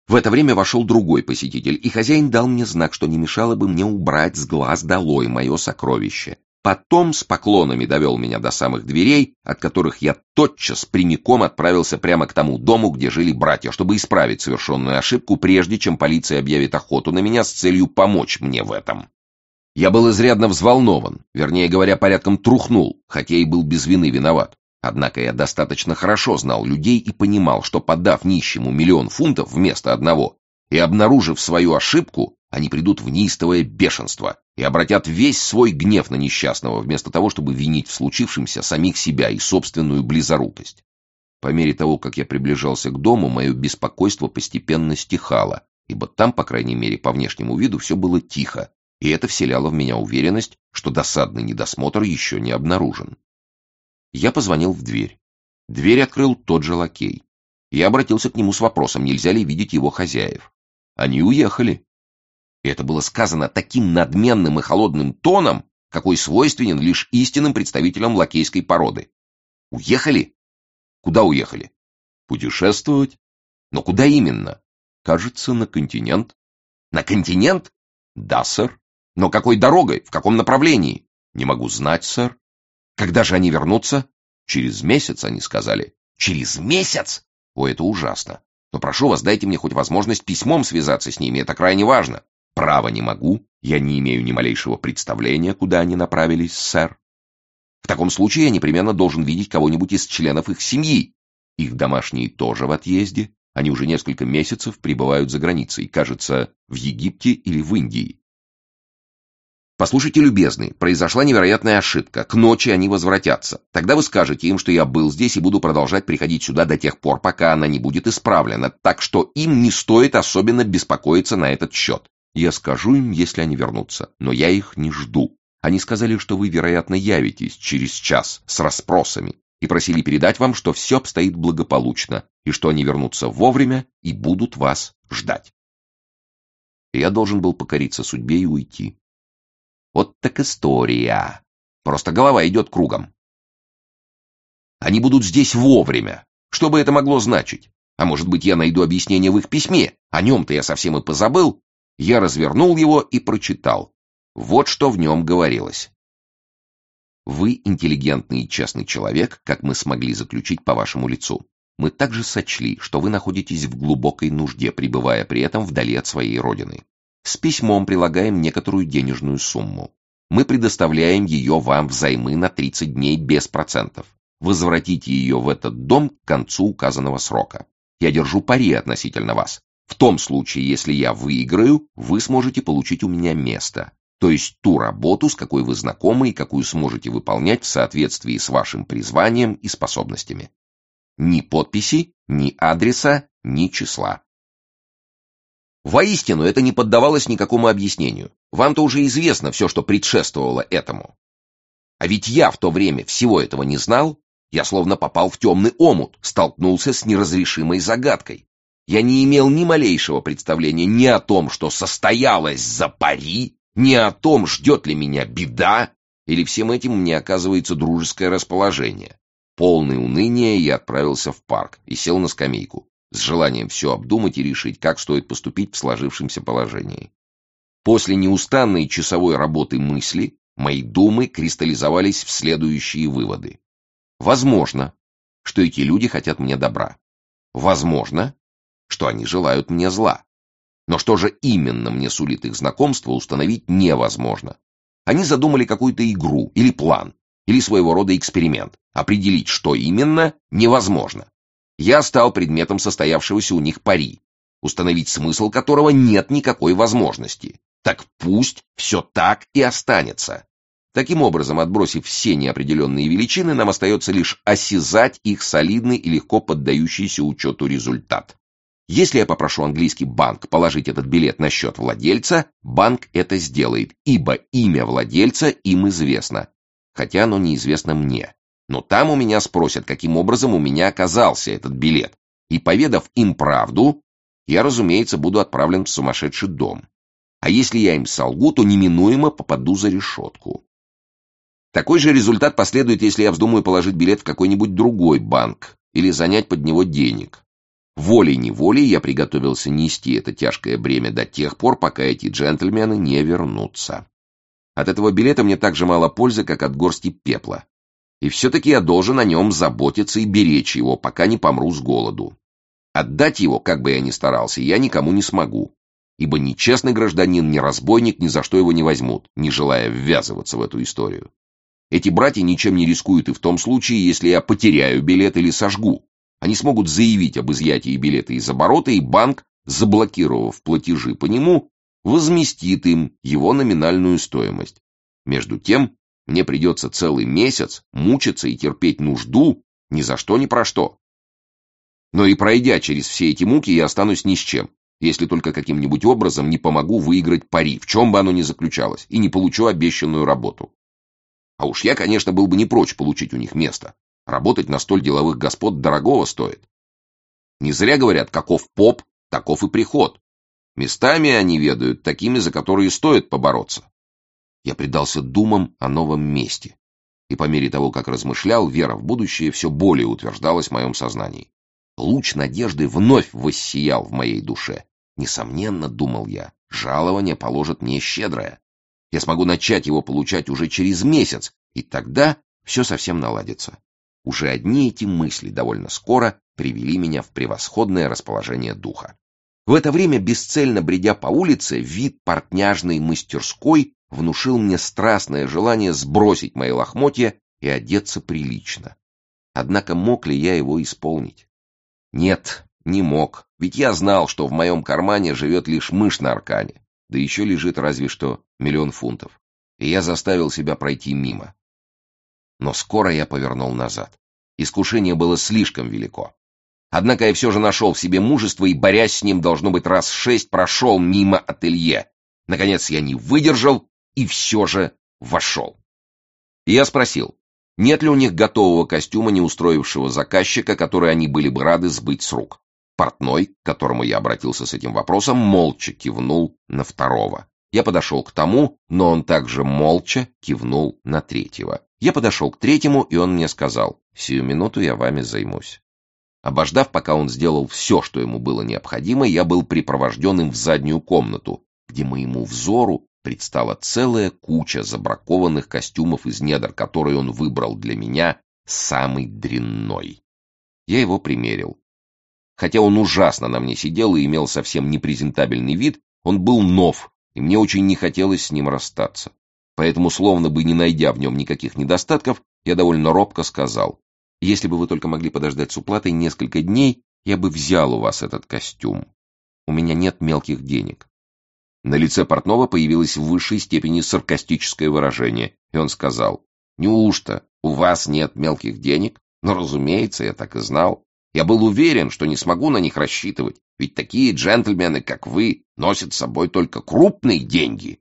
В это время вошел другой посетитель, и хозяин дал мне знак, что не мешало бы мне убрать с глаз долой мое сокровище. Потом с поклонами довел меня до самых дверей, от которых я тотчас прямиком отправился прямо к тому дому, где жили братья, чтобы исправить совершенную ошибку, прежде чем полиция объявит охоту на меня с целью помочь мне в этом. Я был изрядно взволнован, вернее говоря, порядком трухнул, хотя и был без вины виноват. Однако я достаточно хорошо знал людей и понимал, что, подав нищему 1 000 000 фунтов вместо одного и обнаружив свою ошибку, они придут в неистовое бешенство и обратят весь свой гнев на несчастного, вместо того, чтобы винить в случившемся самих себя и собственную близорукость. По мере того, как я приближался к дому, мое беспокойство постепенно стихало, ибо там, по крайней мере, по внешнему виду все было тихо, и это вселяло в меня уверенность, что досадный недосмотр еще не обнаружен. Я позвонил в дверь. Дверь открыл тот же лакей. Я обратился к нему с вопросом, нельзя ли видеть его хозяев. Они уехали. И это было сказано таким надменным и холодным тоном, какой свойственен лишь истинным представителям лакейской породы. Уехали? Куда уехали? Путешествовать. Но куда именно? Кажется, на континент. На континент? Да, сэр. Но какой дорогой? В каком направлении? Не могу знать, сэр. Когда же они вернутся? Через месяц, они сказали. Через месяц? О, это ужасно. Но прошу вас, дайте мне хоть возможность письмом связаться с ними, это крайне важно. Право не могу, я не имею ни малейшего представления, куда они направились, сэр. В таком случае я непременно должен видеть кого-нибудь из членов их семьи. Их домашние тоже в отъезде. Они уже несколько месяцев пребывают за границей, кажется, в Египте или в Индии. Послушайте, любезный, произошла невероятная ошибка. К ночи они возвратятся. Тогда вы скажете им, что я был здесь и буду продолжать приходить сюда до тех пор, пока она не будет исправлена, так что им не стоит особенно беспокоиться на этот счет. Я скажу им, если они вернутся, но я их не жду. Они сказали, что вы, вероятно, явитесь через час с расспросами и просили передать вам, что все обстоит благополучно и что они вернутся вовремя и будут вас ждать. Я должен был покориться судьбе и уйти. Вот так история. Просто голова идет кругом. Они будут здесь вовремя. Что бы это могло значить? А может быть, я найду объяснение в их письме? О нем-то я совсем и позабыл. Я развернул его и прочитал. Вот что в нем говорилось. Вы интеллигентный и честный человек, как мы смогли заключить по вашему лицу. Мы также сочли, что вы находитесь в глубокой нужде, пребывая при этом вдали от своей родины. С письмом прилагаем некоторую денежную сумму. Мы предоставляем ее вам взаймы на 30 дней без процентов. Возвратите ее в этот дом к концу указанного срока. Я держу пари относительно вас. В том случае, если я выиграю, вы сможете получить у меня место, то есть ту работу, с какой вы знакомы и какую сможете выполнять в соответствии с вашим призванием и способностями. Ни подписи, ни адреса, ни числа. Воистину, это не поддавалось никакому объяснению. Вам-то уже известно все, что предшествовало этому. А ведь я в то время всего этого не знал. Я словно попал в темный омут, столкнулся с неразрешимой загадкой. Я не имел ни малейшего представления ни о том, что состоялось за пари, ни о том, ждет ли меня беда, или всем этим мне оказывается дружеское расположение. Полный уныния я отправился в парк и сел на скамейку, с желанием все обдумать и решить, как стоит поступить в сложившемся положении. После неустанной часовой работы мысли мои думы кристаллизовались в следующие выводы. Возможно, что эти люди хотят мне добра. Возможно, что они желают мне зла. Но что же именно мне сулит их знакомство, установить невозможно. Они задумали какую-то игру или план, или своего рода эксперимент. Определить, что именно, невозможно. Я стал предметом состоявшегося у них пари, установить смысл которого нет никакой возможности. Так пусть все так и останется. Таким образом, отбросив все неопределенные величины, нам остается лишь осязать их солидный и легко поддающийся учету результат. Если я попрошу английский банк положить этот билет на счет владельца, банк это сделает, ибо имя владельца им известно, хотя оно неизвестно мне. Но там у меня спросят, каким образом у меня оказался этот билет, и, поведав им правду, я, разумеется, буду отправлен в сумасшедший дом. А если я им солгу, то неминуемо попаду за решетку. Такой же результат последует, если я вздумаю положить билет в какой-нибудь другой банк или занять под него денег. Волей-неволей я приготовился нести это тяжкое бремя до тех пор, пока эти джентльмены не вернутся. От этого билета мне так же мало пользы, как от горсти пепла. И все-таки я должен о нем заботиться и беречь его, пока не помру с голоду. Отдать его, как бы я ни старался, я никому не смогу, ибо ни честный гражданин, ни разбойник ни за что его не возьмут, не желая ввязываться в эту историю. Эти братья ничем не рискуют и в том случае, если я потеряю билет или сожгу. Они смогут заявить об изъятии билета из оборота, и банк, заблокировав платежи по нему, возместит им его номинальную стоимость. Между тем, мне придется целый месяц мучиться и терпеть нужду ни за что ни про что. Но и пройдя через все эти муки, я останусь ни с чем, если только каким-нибудь образом не помогу выиграть пари, в чем бы оно ни заключалось, и не получу обещанную работу. А уж я, конечно, был бы не прочь получить у них место. Работать на столь деловых господ дорогого стоит. Не зря говорят, каков поп, таков и приход. Местами они ведают такими, за которые стоит побороться. Я предался думам о новом месте. И по мере того, как размышлял, вера в будущее все более утверждалась в моем сознании. Луч надежды вновь воссиял в моей душе. Несомненно, думал я, жалование положит мне щедрое. Я смогу начать его получать уже через месяц, и тогда все совсем наладится. Уже одни эти мысли довольно скоро привели меня в превосходное расположение духа. В это время, бесцельно бредя по улице, вид портняжной мастерской внушил мне страстное желание сбросить мои лохмотья и одеться прилично. Однако мог ли я его исполнить? Нет, не мог, ведь я знал, что в моем кармане живет лишь мышь на аркане, да еще лежит разве что 1 000 000 фунтов, и я заставил себя пройти мимо. Но скоро я повернул назад. Искушение было слишком велико. Однако я все же нашел в себе мужество и, борясь с ним, должно быть, раз 6 прошел мимо ателье. Наконец я не выдержал и все же вошел. И я спросил, нет ли у них готового костюма, не устроившего заказчика, который они были бы рады сбыть с рук. Портной, к которому я обратился с этим вопросом, молча кивнул на второго. Я подошел к тому, но он также молча кивнул на третьего. Я подошел к третьему, и он мне сказал, «Сию минуту я вами займусь». Обождав, пока он сделал все, что ему было необходимо, я был припровожден им в заднюю комнату, где моему взору предстала целая куча забракованных костюмов из недр, которые он выбрал для меня самый дрянной. Я его примерил. Хотя он ужасно на мне сидел и имел совсем непрезентабельный вид, он был нов, и мне очень не хотелось с ним расстаться. Поэтому, словно бы не найдя в нем никаких недостатков, я довольно робко сказал, «Если бы вы только могли подождать с уплатой несколько дней, я бы взял у вас этот костюм. У меня нет мелких денег». На лице портного появилось в высшей степени саркастическое выражение, и он сказал, «Неужто у вас нет мелких денег? Ну, разумеется, я так и знал. Я был уверен, что не смогу на них рассчитывать, ведь такие джентльмены, как вы, носят с собой только крупные деньги».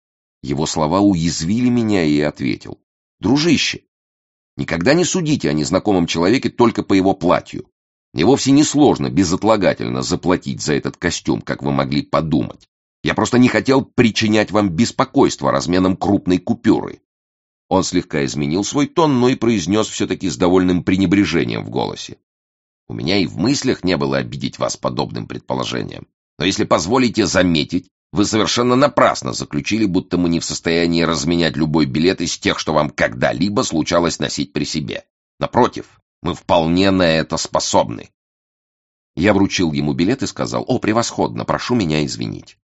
Его слова уязвили меня, и я ответил, «Дружище, никогда не судите о незнакомом человеке только по его платью. Мне вовсе не сложно безотлагательно заплатить за этот костюм, как вы могли подумать. Я просто не хотел причинять вам беспокойство разменом крупной купюры». Он слегка изменил свой тон, но и произнес все-таки с довольным пренебрежением в голосе, «У меня и в мыслях не было обидеть вас подобным предположением. Но если позволите заметить, вы совершенно напрасно заключили, будто мы не в состоянии разменять любой билет из тех, что вам когда-либо случалось носить при себе. Напротив, мы вполне на это способны». Я вручил ему билет и сказал, «О, превосходно, прошу меня извинить».